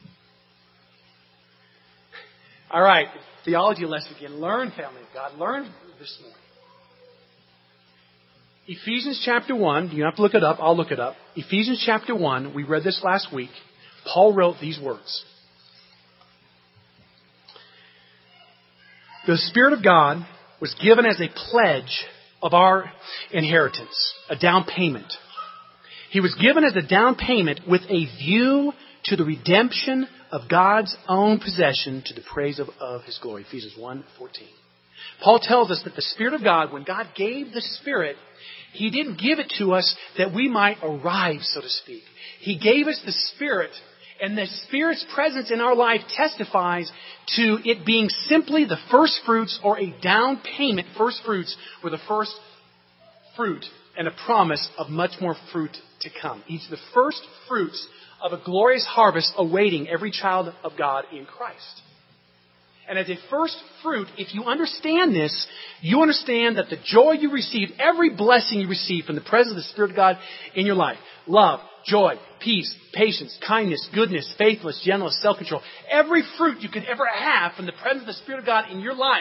All right, theology lesson again. Learn, family of God. Learn this morning. Ephesians chapter one. You don't have to look it up. I'll look it up. Ephesians chapter one. We read this last week. Paul wrote these words. The Spirit of God was given as a pledge of our inheritance, a down payment. He was given as a down payment with a view to the redemption of God's own possession to the praise of, of His glory. Ephesians one fourteen. Paul tells us that the Spirit of God, when God gave the Spirit, He didn't give it to us that we might arrive, so to speak. He gave us the Spirit, and the Spirit's presence in our life testifies to it being simply the first fruits or a down payment. First fruits were the first fruit and a promise of much more fruit to come. He's the first fruits of a glorious harvest awaiting every child of God in Christ. And as a first fruit, if you understand this, you understand that the joy you receive, every blessing you receive from the presence of the Spirit of God in your life, love, joy, peace, patience, kindness, goodness, faithfulness, gentleness, self-control, every fruit you could ever have from the presence of the Spirit of God in your life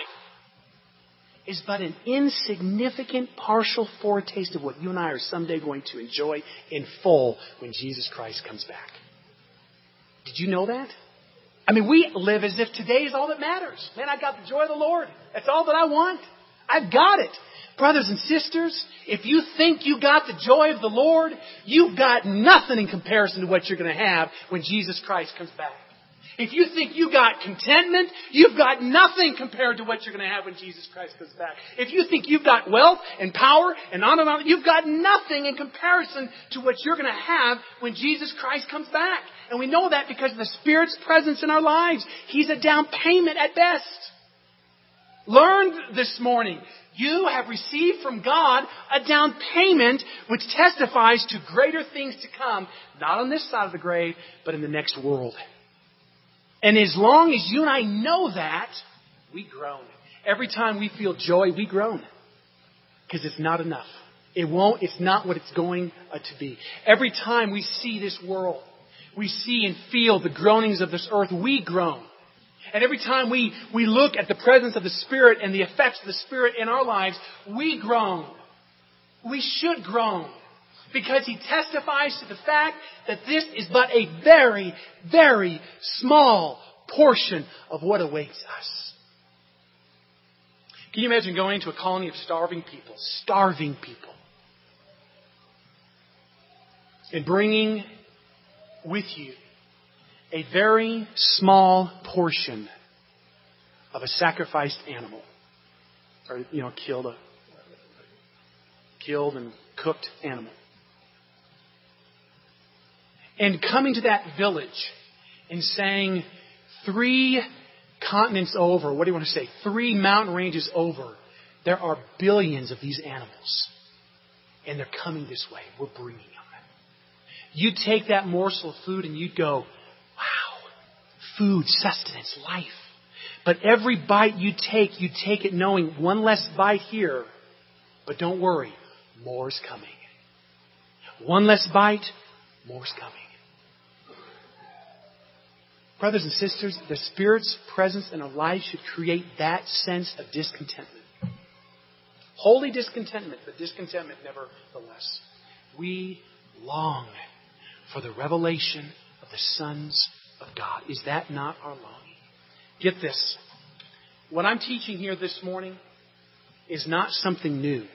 is but an insignificant partial foretaste of what you and I are someday going to enjoy in full when Jesus Christ comes back. Did you know that? I mean, we live as if today is all that matters. Man, I got the joy of the Lord. That's all that I want. I've got it. Brothers and sisters, if you think you got the joy of the Lord, you've got nothing in comparison to what you're going to have when Jesus Christ comes back. If you think you got contentment, you've got nothing compared to what you're going to have when Jesus Christ comes back. If you think you've got wealth and power and on and on, you've got nothing in comparison to what you're going to have when Jesus Christ comes back. And we know that because of the Spirit's presence in our lives. He's a down payment at best. Learn this morning. You have received from God a down payment which testifies to greater things to come, not on this side of the grave, but in the next world. And as long as you and I know that, we groan. Every time we feel joy, we groan. Because it's not enough. It won't, it's not what it's going uh, to be. Every time we see this world, we see and feel the groanings of this earth, we groan. And every time we, we look at the presence of the Spirit and the effects of the Spirit in our lives, we groan. We should groan. Because he testifies to the fact that this is but a very, very small portion of what awaits us. Can you imagine going to a colony of starving people, starving people, and bringing with you a very small portion of a sacrificed animal, or, you know, killed a killed and cooked animal. And coming to that village and saying, three continents over, what do you want to say? Three mountain ranges over, there are billions of these animals. And they're coming this way. We're bringing them. You'd take that morsel of food and you'd go, wow, food, sustenance, life. But every bite you take, you take it knowing one less bite here. But don't worry, more's coming. One less bite, more's coming. Brothers and sisters, the Spirit's presence in our life should create that sense of discontentment. Holy discontentment, but discontentment nevertheless. We long for the revelation of the sons of God. Is that not our longing? Get this. What I'm teaching here this morning is not something new.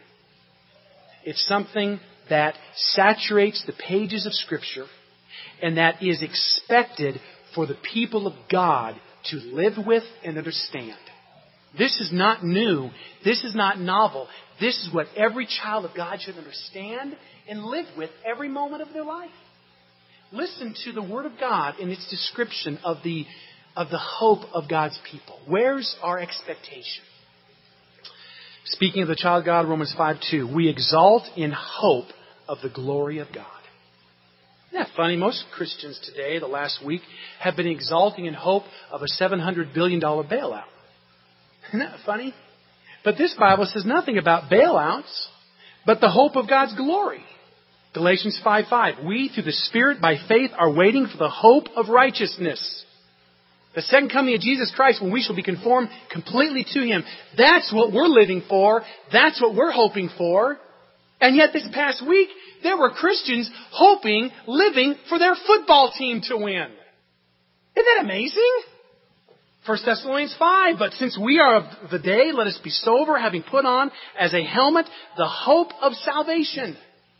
It's something that saturates the pages of Scripture and that is expected for the people of God to live with and understand. This is not new. This is not novel. This is what every child of God should understand and live with every moment of their life. Listen to the Word of God in its description of the, of the hope of God's people. Where's our expectation? Speaking of the child of God, Romans five two, we exalt in hope of the glory of God. Isn't that funny? Most Christians today, the last week, have been exalting in hope of a seven hundred billion dollars bailout. Isn't that funny? But this Bible says nothing about bailouts, but the hope of God's glory. Galatians five five, we through the Spirit by faith are waiting for the hope of righteousness. The second coming of Jesus Christ when we shall be conformed completely to Him. That's what we're living for. That's what we're hoping for. And yet this past week, there were Christians hoping, living for their football team to win. Isn't that amazing? First Thessalonians five, but since we are of the day, let us be sober, having put on as a helmet the hope of salvation.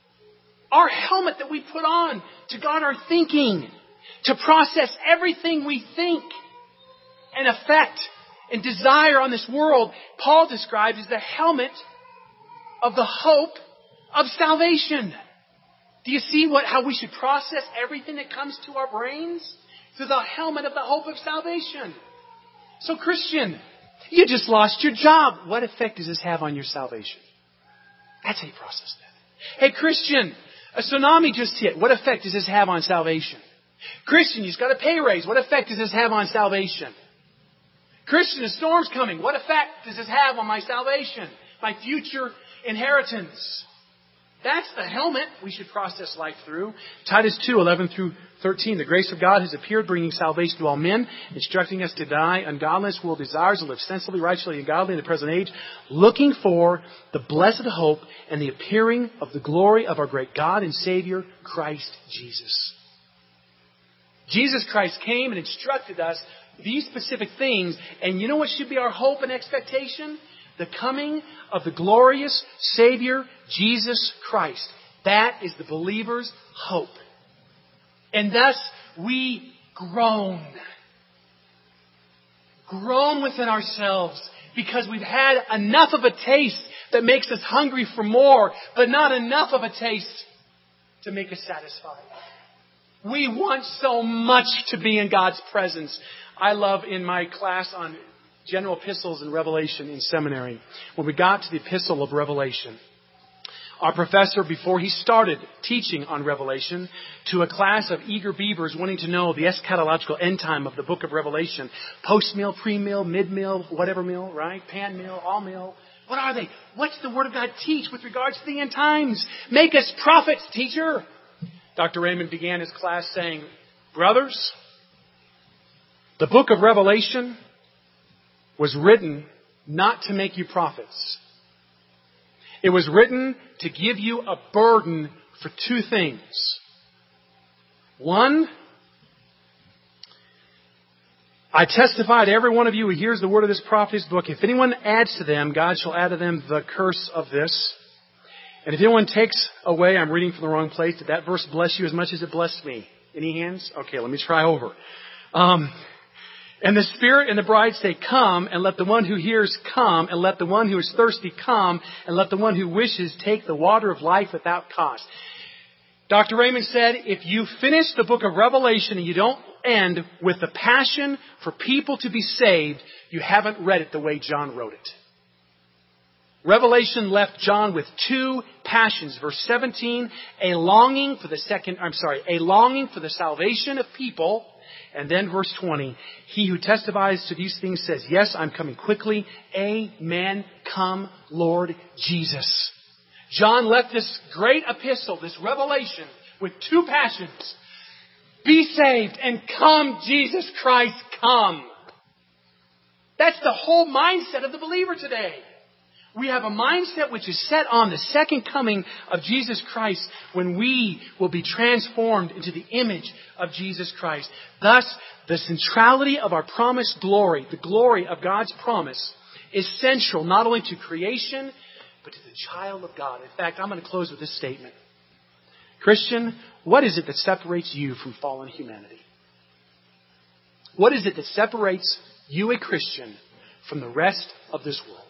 Our helmet that we put on to guard our thinking, to process everything we think and affect and desire on this world, Paul describes as the helmet of the hope of salvation. Do you see what how we should process everything that comes to our brains? Through the helmet of the hope of salvation. So Christian, you just lost your job. What effect does this have on your salvation? That's how you process that. Hey Christian, a tsunami just hit. What effect does this have on salvation? Christian, you just got a pay raise. What effect does this have on salvation? Christian, a storm's coming. What effect does this have on my salvation? My future inheritance? That's the helmet we should process life through. Titus two, eleven through thirteen. The grace of God has appeared, bringing salvation to all men, instructing us to deny ungodliness, worldly desires, and live sensibly, righteously, and godly in the present age, looking for the blessed hope and the appearing of the glory of our great God and Savior, Christ Jesus. Jesus Christ came and instructed us these specific things, and you know what should be our hope and expectation? The coming of the glorious Savior, Jesus Christ. That is the believer's hope. And thus we groan. Groan within ourselves because we've had enough of a taste that makes us hungry for more, but not enough of a taste to make us satisfied. We want so much to be in God's presence. I love in my class on general epistles and Revelation in seminary, when we got to the epistle of Revelation, our professor, before he started teaching on Revelation to a class of eager beavers wanting to know the eschatological end time of the book of Revelation, post-mill, pre-mill, mid-mill, whatever mill, right? Pan-mill, all-mill. What are they? What's the Word of God teach with regards to the end times? Make us prophets, teacher. Doctor Raymond began his class saying, brothers, the book of Revelation was written not to make you prophets. It was written to give you a burden for two things. One, I testify to every one of you who hears the word of this prophet's book. If anyone adds to them, God shall add to them the curse of this. And if anyone takes away, I'm reading from the wrong place. Did that verse bless you as much as it blessed me? Any hands? Okay, let me try over. Um, and the Spirit and the bride say, come, and let the one who hears come, and let the one who is thirsty come, and let the one who wishes take the water of life without cost. Doctor Raymond said, if you finish the book of Revelation and you don't end with the passion for people to be saved, you haven't read it the way John wrote it. Revelation left John with two passions. Verse seventeen, a longing for the second, I'm sorry, a longing for the salvation of people. And then verse twenty, he who testifies to these things says, yes, I'm coming quickly. Amen. Come, Lord Jesus. John left this great epistle, this revelation, with two passions. Be saved and come, Jesus Christ, come. That's the whole mindset of the believer today. We have a mindset which is set on the second coming of Jesus Christ, when we will be transformed into the image of Jesus Christ. Thus, the centrality of our promised glory, the glory of God's promise, is central not only to creation, but to the child of God. In fact, I'm going to close with this statement. Christian, what is it that separates you from fallen humanity? What is it that separates you, a Christian, from the rest of this world?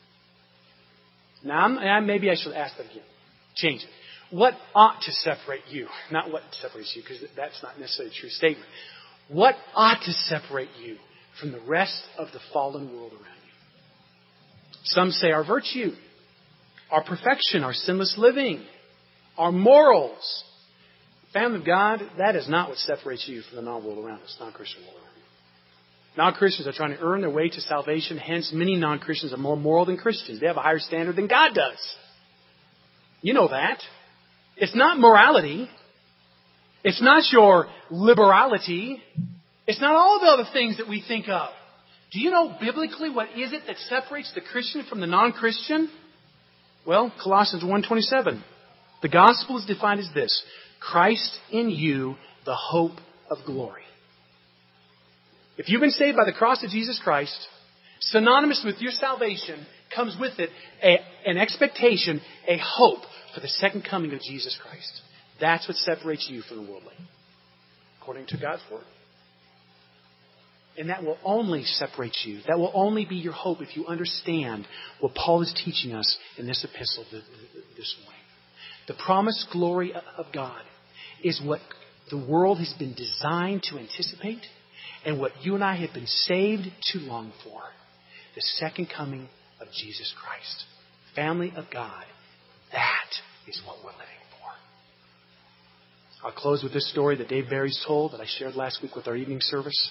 Now, I'm, maybe I should ask that again. Change it. What ought to separate you? Not what separates you, because that's not necessarily a true statement. What ought to separate you from the rest of the fallen world around you? Some say our virtue, our perfection, our sinless living, our morals. Family of God, that is not what separates you from the non-world around us, non-Christian world around you. Non-Christians are trying to earn their way to salvation. Hence, many non-Christians are more moral than Christians. They have a higher standard than God does. You know that. It's not morality. It's not your liberality. It's not all the other things that we think of. Do you know biblically what is it that separates the Christian from the non-Christian? Well, Colossians one twenty-seven. The gospel is defined as this: Christ in you, the hope of glory. If you've been saved by the cross of Jesus Christ, synonymous with your salvation comes with it a, an expectation, a hope for the second coming of Jesus Christ. That's what separates you from the worldly, according to God's word. And that will only separate you. That will only be your hope if you understand what Paul is teaching us in this epistle this morning. The promised glory of God is what the world has been designed to anticipate, and what you and I have been saved to long for. The second coming of Jesus Christ. Family of God. That is what we're living for. I'll close with this story that Dave Barry's told that I shared last week with our evening service.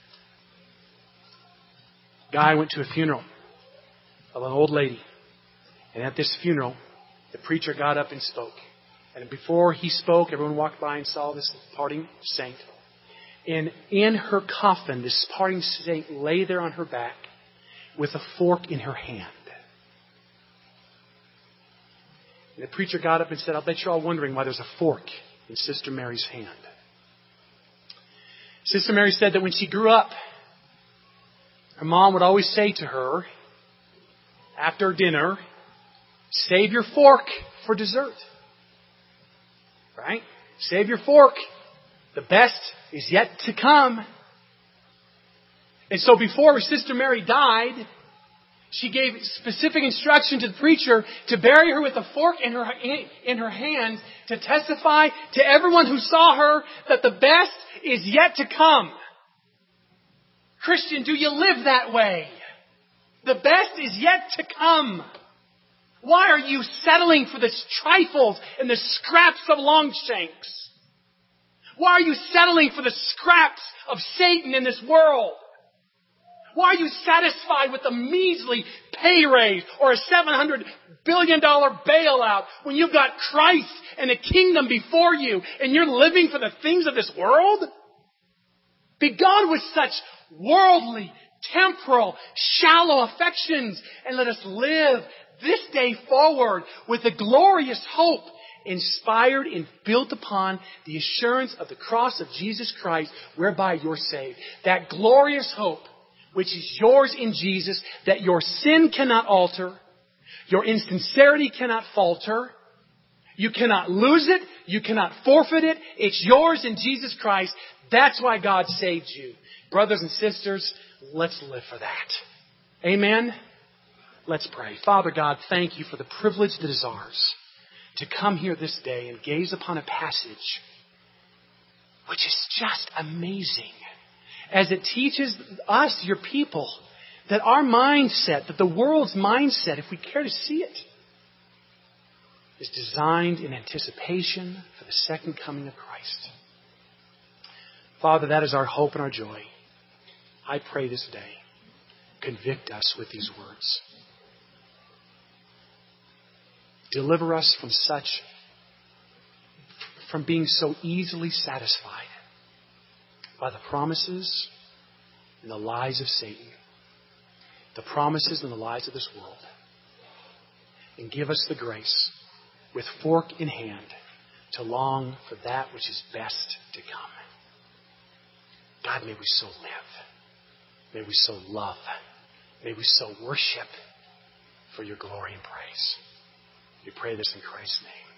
A guy went to a funeral of an old lady. And at this funeral, the preacher got up and spoke. And before he spoke, everyone walked by and saw this parting saint. And in her coffin, this parting saint lay there on her back with a fork in her hand. And the preacher got up and said, I'll bet you're all wondering why there's a fork in Sister Mary's hand. Sister Mary said that when she grew up, her mom would always say to her, after dinner, save your fork for dessert. Right? Save your fork. The best is yet to come. And so before Sister Mary died, she gave specific instruction to the preacher to bury her with a fork in her, in her hand to testify to everyone who saw her that the best is yet to come. Christian, do you live that way? The best is yet to come. Why are you settling for the trifles and the scraps of Longshanks? Why are you settling for the scraps of Satan in this world? Why are you satisfied with a measly pay raise or a seven hundred billion dollars bailout when you've got Christ and the kingdom before you and you're living for the things of this world? Be gone with such worldly, temporal, shallow affections, and let us live this day forward with a glorious hope inspired and built upon the assurance of the cross of Jesus Christ, whereby you're saved. That glorious hope, which is yours in Jesus, that your sin cannot alter, your insincerity cannot falter, you cannot lose it, you cannot forfeit it, it's yours in Jesus Christ. That's why God saved you. Brothers and sisters, let's live for that. Amen? Let's pray. Father God, thank you for the privilege that is ours to come here this day and gaze upon a passage which is just amazing, as it teaches us, your people, that our mindset, that the world's mindset, if we care to see it, is designed in anticipation for the second coming of Christ. Father, that is our hope and our joy. I pray this day, convict us with these words. Deliver us from such, from being so easily satisfied by the promises and the lies of Satan, the promises and the lies of this world. And give us the grace, with fork in hand, to long for that which is best to come. God, may we so live. May we so love. May we so worship for your glory and praise. We pray this in Christ's name.